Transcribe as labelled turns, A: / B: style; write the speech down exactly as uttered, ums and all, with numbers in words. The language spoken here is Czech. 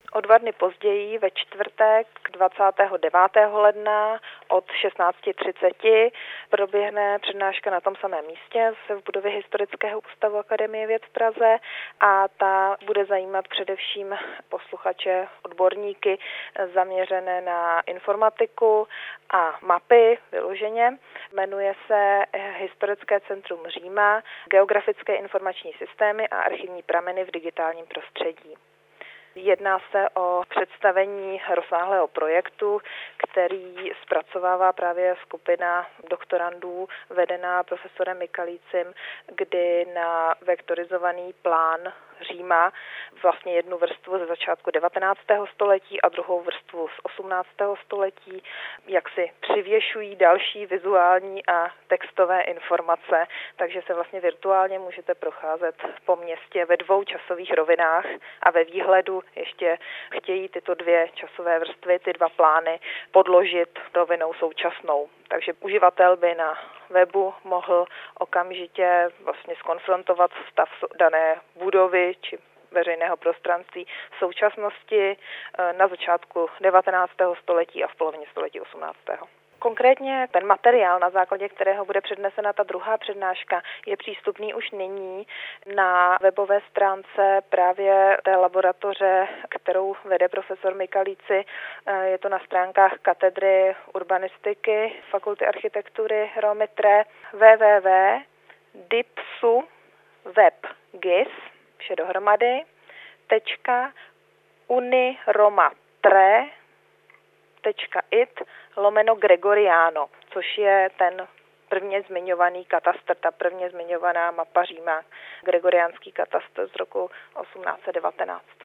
A: O dva dny později, ve čtvrtek dvacátého devátého ledna od šestnáct třicet proběhne přednáška na tom samém místě v budově Historického ústavu Akademie věd v Praze a ta bude zajímat především posluchače, odborníky zaměřené na informatiku a mapy vyloženě. Jmenuje se Historické centrum Říma, geografické informační systémy a archivní prameny v digitálním prostředí. Jedná se o představení rozsáhlého projektu, který zpracovává právě skupina doktorandů vedená profesorem Mikalícim, kdy na vektorizovaný plán Říma vlastně jednu vrstvu ze začátku devatenáctého století a druhou vrstvu z osmnáctého století, jak si přivěšují další vizuální a textové informace, takže se vlastně virtuálně můžete procházet po městě ve dvou časových rovinách a ve výhledu ještě chtějí tyto dvě časové vrstvy, ty dva plány podložit rovinou současnou. Takže uživatel by na webu mohl okamžitě vlastně zkonfrontovat stav dané budovy či veřejného prostranství v současnosti na začátku devatenáctého století a v polovině století osmnáctého Konkrétně ten materiál, na základě kterého bude přednesena ta druhá přednáška, je přístupný už nyní na webové stránce právě té laboratoře, kterou vede profesor Mikalíci. Je to na stránkách katedry urbanistiky Fakulty architektury Romitre w w w tečka dipsu webgis vše dohromady tečka uniromatre tečka it lomeno Gregoriano, což je ten prvně zmiňovaný katastr, ta prvně zmiňovaná mapa Říma, gregoriánský katastr z roku osmnáct set devatenáct.